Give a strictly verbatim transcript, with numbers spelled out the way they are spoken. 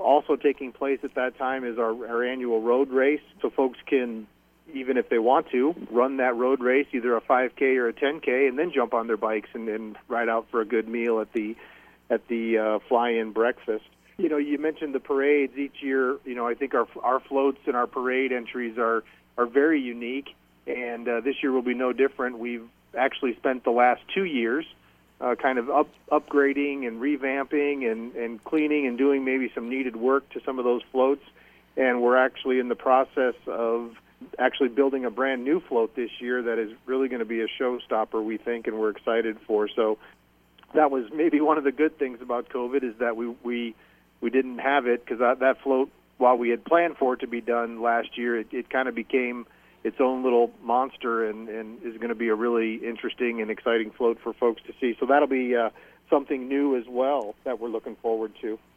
also taking place at that time is our, our annual road race, so folks can, even if they want to, run that road race, either a five K or a ten K, and then jump on their bikes and, and ride out for a good meal at the at the uh, fly-in breakfast. You know, you mentioned the parades each year. You know, I think our our floats and our parade entries are are very unique, and uh, this year will be no different. We've actually spent the last two years uh, kind of up, upgrading and revamping and, and cleaning and doing maybe some needed work to some of those floats, and we're actually in the process of actually building a brand new float this year that is really going to be a showstopper, we think, and we're excited for. So that was maybe one of the good things about COVID, is that we we, we didn't have it, because that, that float, while we had planned for it to be done last year, it, it kind of became its own little monster, and, and is going to be a really interesting and exciting float for folks to see. So that'll be uh, something new as well that we're looking forward to.